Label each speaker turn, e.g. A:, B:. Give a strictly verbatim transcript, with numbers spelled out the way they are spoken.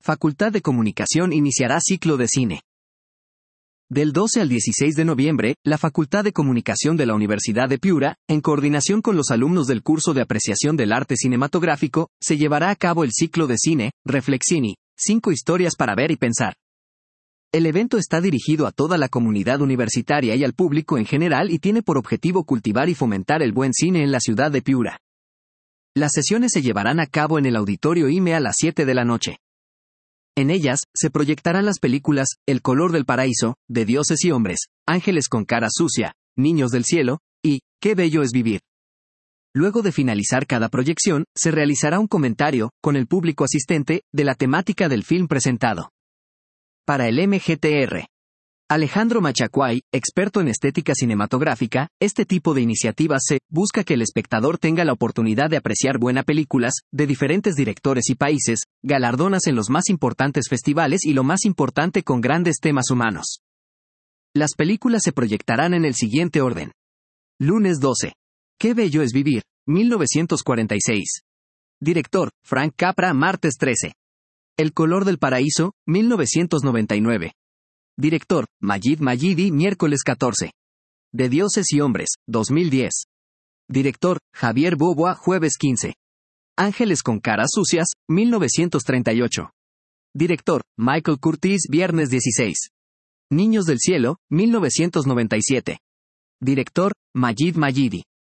A: Facultad de Comunicación iniciará ciclo de cine. Del doce al dieciséis de noviembre, la Facultad de Comunicación de la Universidad de Piura, en coordinación con los alumnos del curso de apreciación del arte cinematográfico, se llevará a cabo el ciclo de cine, Reflexini, cinco historias para ver y pensar. El evento está dirigido a toda la comunidad universitaria y al público en general y tiene por objetivo cultivar y fomentar el buen cine en la ciudad de Piura. Las sesiones se llevarán a cabo en el Auditorio I M E a las siete de la noche. En ellas, se proyectarán las películas El color del paraíso, de Dioses y hombres, Ángeles con cara sucia, Niños del cielo, y Qué bello es vivir. Luego de finalizar cada proyección, se realizará un comentario, con el público asistente, de la temática del film presentado. Para el M G T R. Alejandro Machacuay, experto en estética cinematográfica, este tipo de iniciativas se busca que el espectador tenga la oportunidad de apreciar buenas películas, de diferentes directores y países, galardonas en los más importantes festivales y lo más importante con grandes temas humanos. Las películas se proyectarán en el siguiente orden. Lunes doce. Qué bello es vivir, mil novecientos cuarenta y seis. Director, Frank Capra. Martes trece. El color del paraíso, mil novecientos noventa y nueve. Director, Majid Majidi. Miércoles catorce. De Dioses y hombres, dos mil diez. Director, Javier Boboa. Jueves quince. Ángeles con caras sucias, mil novecientos treinta y ocho. Director, Michael Curtiz. Viernes dieciséis. Niños del cielo, mil novecientos noventa y siete. Director, Majid Majidi.